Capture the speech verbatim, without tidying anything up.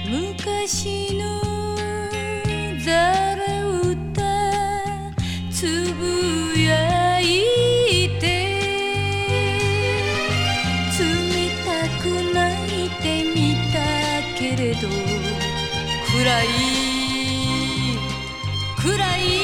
昔のざら歌つぶやいて冷たく泣いてみたけれど暗い暗い